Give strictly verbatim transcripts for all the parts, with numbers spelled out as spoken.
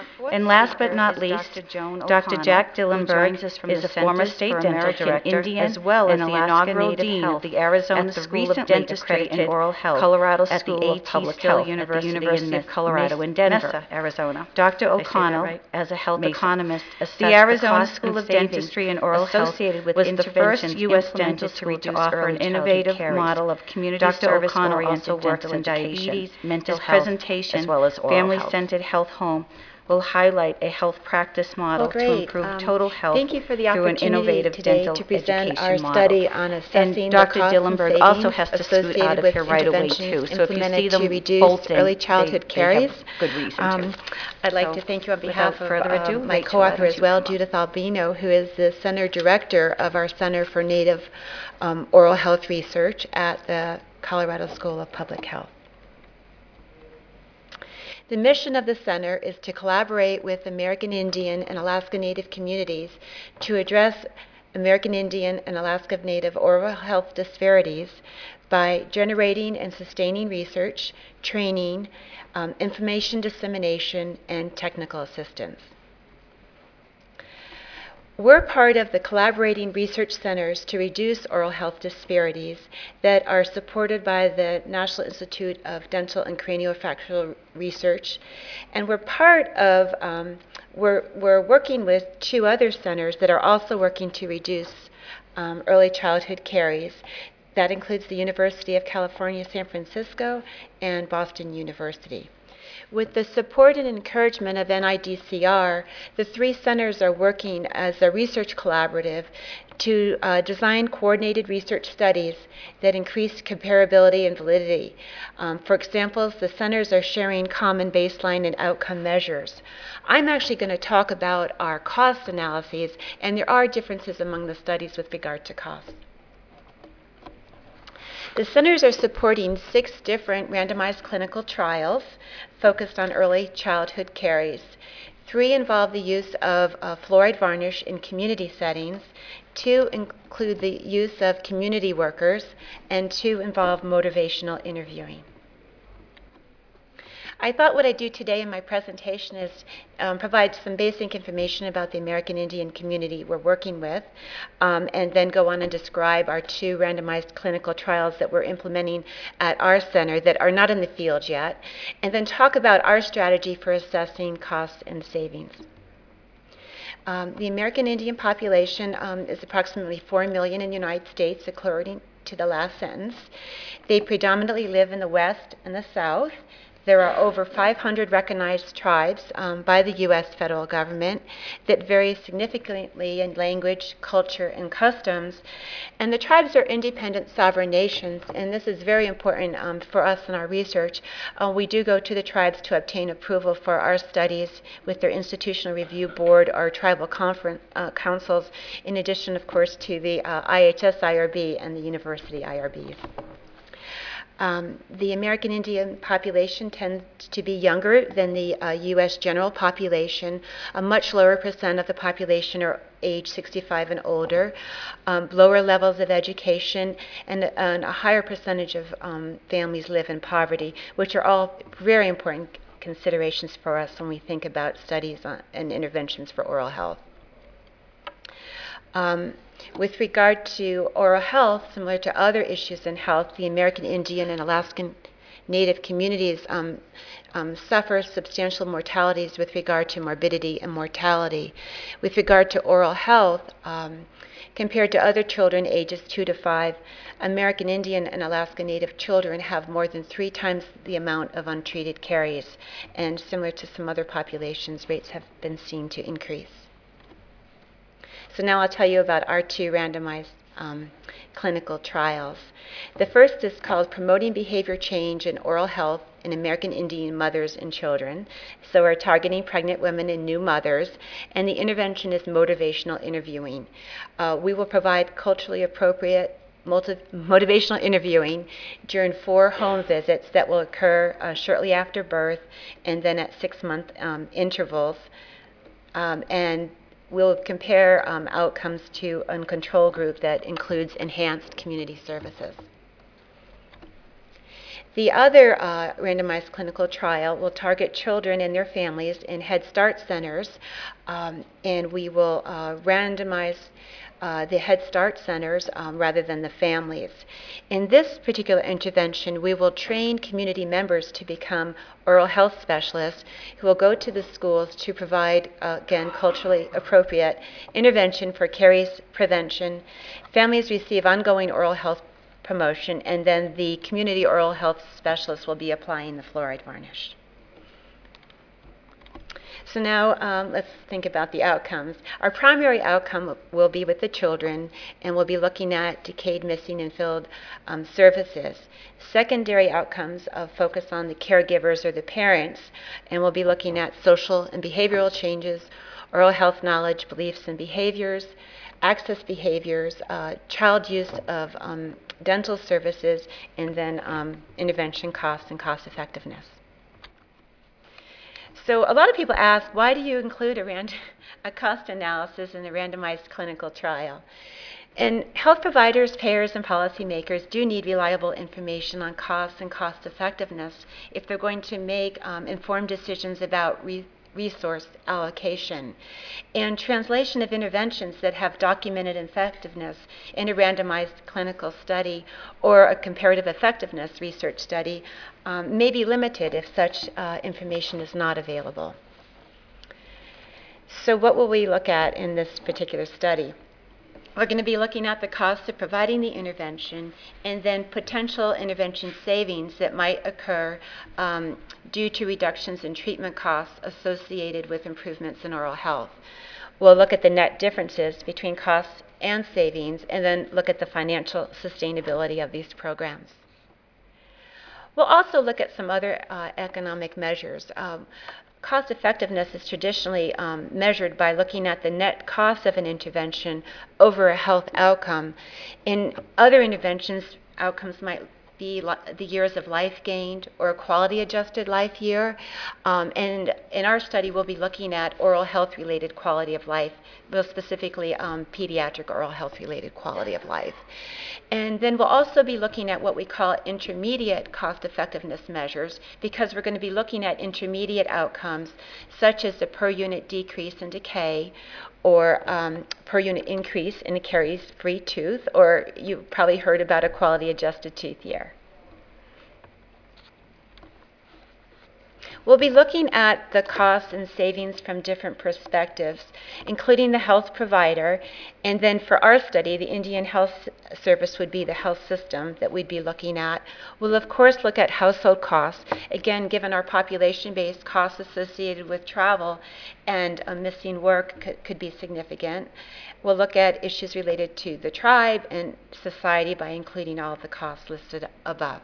And last but not least, Doctor Jack Dillenberg is a former state dental director as well as the inaugural dean of the Arizona School of Dentistry and Oral Health Colorado School of Public Health at the University of Colorado in Denver, Arizona. Doctor O'Connell, as a health economist, assessed the Arizona School of Dentistry and Oral Health was the first U S dental school to offer an innovative model of community service-oriented dental education. Mental health, as well as family-centered health home will highlight a health practice model well, to improve um, total health thank you for the through an innovative today dental to present education our model. study on assessing and Doctor the costs Dillenberg and also has to scoot out of with here right away too. So if you see them to reduce bolting, early childhood they, caries, they have good reason um, to. I'd like so to thank you on behalf of further ado, uh, my Rachel, co-author as well, come Judith Albino, who is the center director of our Center for Native um, Oral Health Research at the Colorado School of Public Health. The mission of the center is to collaborate with American Indian and Alaska Native communities to address American Indian and Alaska Native oral health disparities by generating and sustaining research, training, um, information dissemination, and technical assistance. We're part of the collaborating research centers to reduce oral health disparities that are supported by the National Institute of Dental and Craniofacial Research. And we're part of, um, we're, we're working with two other centers that are also working to reduce um, early childhood caries. That includes the University of California, San Francisco, and Boston University. With the support and encouragement of N I D C R, the three centers are working as a research collaborative to uh, design coordinated research studies that increase comparability and validity. Um, for example, the centers are sharing common baseline and outcome measures. I'm actually going to talk about our cost analyses, and there are differences among the studies with regard to costs. The centers are supporting six different randomized clinical trials focused on early childhood caries. Three involve the use of uh, fluoride varnish in community settings, two include the use of community workers, and two involve motivational interviewing. I thought what I'd do today in my presentation is um, provide some basic information about the American Indian community we're working with, um, and then go on and describe our two randomized clinical trials that we're implementing at our center that are not in the field yet, and then talk about our strategy for assessing costs and savings. Um, the American Indian population um, is approximately four million in the United States, according to the last sentence. They predominantly live in the West and the South. There are over five hundred recognized tribes um, by the U S federal government that vary significantly in language, culture, and customs. And the tribes are independent sovereign nations, and this is very important um, for us in our research. Uh, we do go to the tribes to obtain approval for our studies with their institutional review board or tribal conference, uh, councils, in addition, of course, to the uh, I H S I R B and the university I R Bs. Um, the American Indian population tends to be younger than the uh, U S general population. A much lower percent of the population are age sixty-five and older, um, lower levels of education, and, and a higher percentage of um, families live in poverty, which are all very important considerations for us when we think about studies on, and interventions for oral health. Um, With regard to oral health, similar to other issues in health, the American Indian and Alaskan Native communities um, um, suffer substantial mortalities with regard to morbidity and mortality. With regard to oral health, um, compared to other children ages two to five, American Indian and Alaska Native children have more than three times the amount of untreated caries, and similar to some other populations, rates have been seen to increase. So now I'll tell you about our two randomized um, clinical trials. The first is called Promoting Behavior Change in Oral Health in American Indian Mothers and Children. So we're targeting pregnant women and new mothers, and the intervention is motivational interviewing. Uh, we will provide culturally appropriate multi- motivational interviewing during four home visits that will occur uh, shortly after birth and then at six-month um, intervals. Um, and We'll compare um, outcomes to a control group that includes enhanced community services. The other uh, randomized clinical trial will target children and their families in Head Start centers, um, and we will uh, randomize uh, the Head Start centers um, rather than the families. In this particular intervention, we will train community members to become oral health specialists who will go to the schools to provide, uh, again, culturally appropriate intervention for caries prevention. Families receive ongoing oral health promotion, and then the community oral health specialist will be applying the fluoride varnish. So now um, let's think about the outcomes. Our primary outcome will be with the children, and we'll be looking at decayed, missing, and filled um, surfaces. Secondary outcomes of focus on the caregivers or the parents, and we'll be looking at social and behavioral changes, oral health knowledge, beliefs, and behaviors, access behaviors, uh, child use of um, dental services, and then um, intervention costs and cost effectiveness. So a lot of people ask, why do you include a, rand- a cost analysis in a randomized clinical trial? And health providers, payers, and policymakers do need reliable information on costs and cost effectiveness if they're going to make um, informed decisions about re- resource allocation. And translation of interventions that have documented effectiveness in a randomized clinical study or a comparative effectiveness research study um, may be limited if such uh, information is not available. So what will we look at in this particular study? We're going to be looking at the costs of providing the intervention and then potential intervention savings that might occur um, due to reductions in treatment costs associated with improvements in oral health. We'll look at the net differences between costs and savings, and then look at the financial sustainability of these programs. We'll also look at some other uh, economic measures. Um, Cost effectiveness is traditionally um, measured by looking at the net cost of an intervention over a health outcome. In other interventions, outcomes might be the years of life gained or a quality adjusted life year. Um, and in our study, we'll be looking at oral health related quality of life, most specifically um, pediatric oral health related quality of life. And then we'll also be looking at what we call intermediate cost effectiveness measures, because we're going to be looking at intermediate outcomes such as the per unit decrease in decay, or um, per unit increase in a caries-free tooth, or you've probably heard about a quality-adjusted tooth year. We'll be looking at the costs and savings from different perspectives, including the health provider, and then for our study, the Indian Health Service would be the health system that we'd be looking at. We'll, of course, look at household costs. Again, given our population-based costs associated with travel and uh, missing work could, could be significant. We'll look at issues related to the tribe and society by including all of the costs listed above.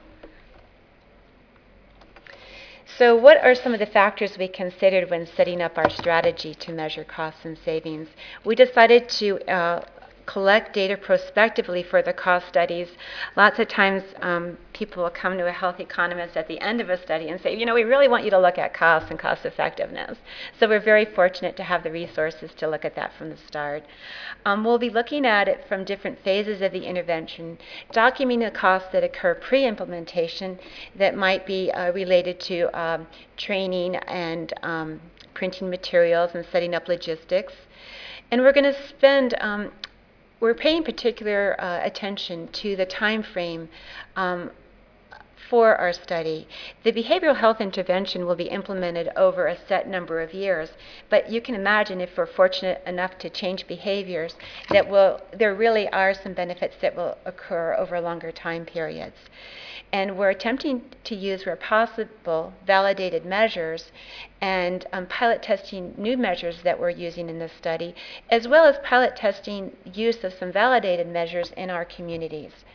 So what are some of the factors we considered when setting up our strategy to measure costs and savings? We decided to uh, collect data prospectively for the cost studies. Lots of times um, people will come to a health economist at the end of a study and say, you know, we really want you to look at costs and cost effectiveness. So we're very fortunate to have the resources to look at that from the start. Um, we'll be looking at it from different phases of the intervention, documenting the costs that occur pre-implementation that might be uh, related to um, training and um, printing materials and setting up logistics. And we're going to spend um, We're paying particular uh, attention to the time frame um, for our study. The behavioral health intervention will be implemented over a set number of years, but you can imagine if we're fortunate enough to change behaviors, that will, there really are some benefits that will occur over longer time periods. And we're attempting to use, where possible, validated measures and um, pilot testing new measures that we're using in this study, as well as pilot testing use of some validated measures in our communities.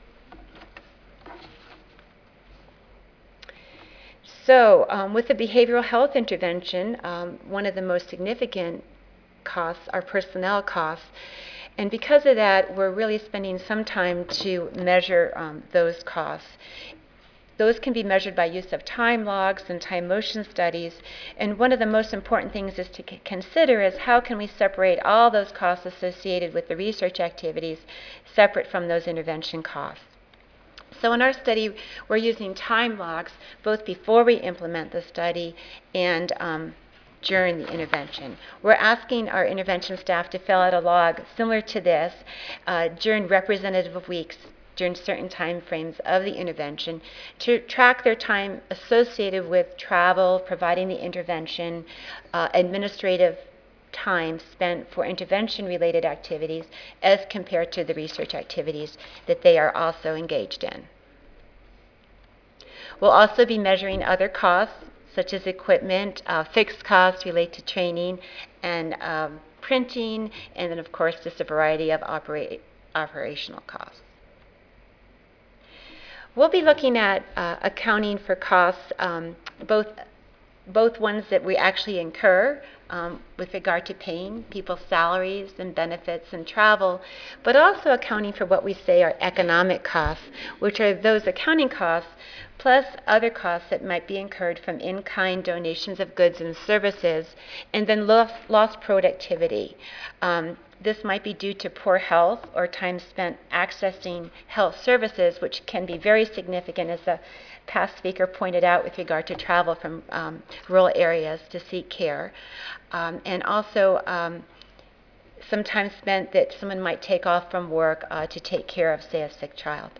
So um, with the behavioral health intervention, um, one of the most significant costs are personnel costs. And because of that, we're really spending some time to measure um, those costs. Those can be measured by use of time logs and time motion studies. And one of the most important things is to c- consider is how can we separate all those costs associated with the research activities separate from those intervention costs. So in our study, we're using time logs both before we implement the study and um, during the intervention. We're asking our intervention staff to fill out a log similar to this uh, during representative weeks, during certain time frames of the intervention, to track their time associated with travel, providing the intervention, uh, administrative time spent for intervention-related activities as compared to the research activities that they are also engaged in. We'll also be measuring other costs, such as equipment, uh, fixed costs related to training and um, printing, and then, of course, just a variety of operate, operational costs. We'll be looking at uh, accounting for costs, um, both, both ones that we actually incur um, with regard to paying people's salaries and benefits and travel, but also accounting for what we say are economic costs, which are those accounting costs plus other costs that might be incurred from in-kind donations of goods and services, and then lost, lost productivity. Um, This might be due to poor health or time spent accessing health services, which can be very significant, as the past speaker pointed out, with regard to travel from um, rural areas to seek care. Um, and also um, some time spent that someone might take off from work uh, to take care of, say, a sick child.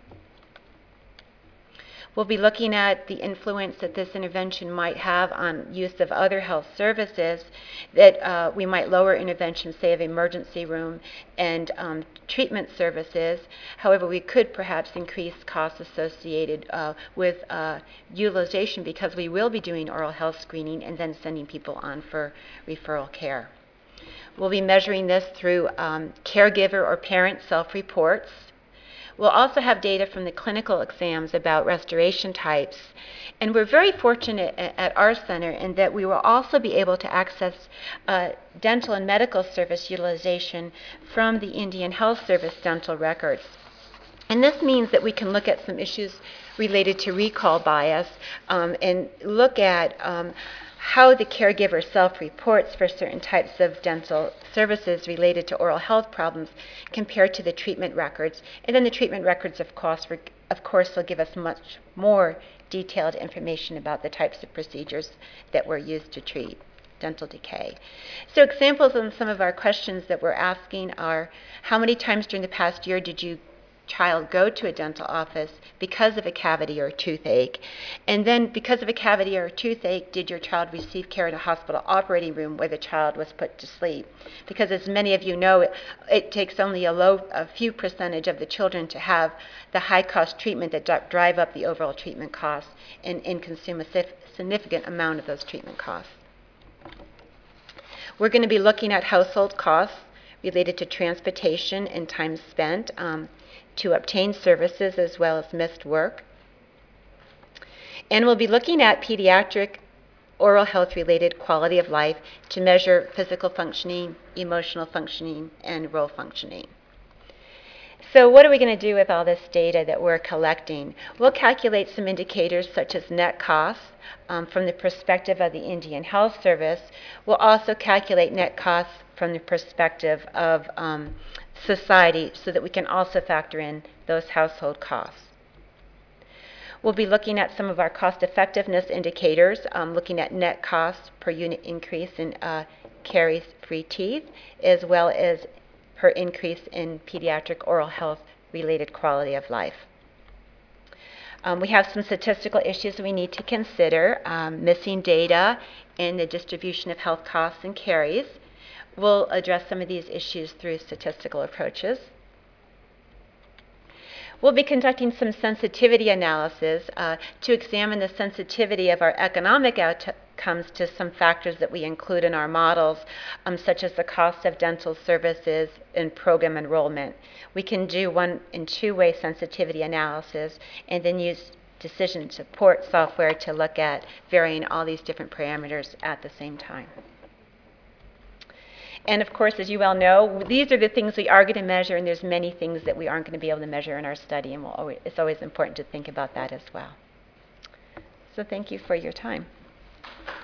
We'll be looking at the influence that this intervention might have on use of other health services, that uh, we might lower intervention, say, of emergency room and um, treatment services. However, we could perhaps increase costs associated uh, with uh, utilization, because we will be doing oral health screening and then sending people on for referral care. We'll be measuring this through um, caregiver or parent self-reports. We'll also have data from the clinical exams about restoration types. And we're very fortunate at our center in that we will also be able to access uh, dental and medical service utilization from the Indian Health Service dental records. And this means that we can look at some issues related to recall bias um, and look at um, how the caregiver self-reports for certain types of dental services related to oral health problems compared to the treatment records. And then the treatment records, of course, of course will give us much more detailed information about the types of procedures that were used to treat dental decay. So examples on some of our questions that we're asking are, how many times during the past year did you child go to a dental office because of a cavity or a toothache? And then, because of a cavity or a toothache, did your child receive care in a hospital operating room where the child was put to sleep? Because as many of you know, it, it takes only a low, a few percentage of the children to have the high-cost treatment that d- drive up the overall treatment costs and, and consume a significant amount of those treatment costs. We're going to be looking at household costs related to transportation and time spent um, to obtain services, as well as missed work. And we'll be looking at pediatric oral health related quality of life to measure physical functioning, emotional functioning, and role functioning. So what are we going to do with all this data that we're collecting? We'll calculate some indicators such as net costs um, from the perspective of the Indian Health Service. We'll also calculate net costs from the perspective of um, society, so that we can also factor in those household costs. We'll be looking at some of our cost effectiveness indicators, um, looking at net costs per unit increase in uh, caries-free teeth, as well as per increase in pediatric oral health related quality of life. Um, we have some statistical issues we need to consider, um, missing data in the distribution of health costs and caries. We'll address some of these issues through statistical approaches. We'll be conducting some sensitivity analysis uh, to examine the sensitivity of our economic outcomes to some factors that we include in our models, um, such as the cost of dental services and program enrollment. We can do one and two-way sensitivity analysis and then use decision support software to look at varying all these different parameters at the same time. And of course, as you well know, these are the things we are going to measure, and there's many things that we aren't going to be able to measure in our study, and we'll always, it's always important to think about that as well. So thank you for your time.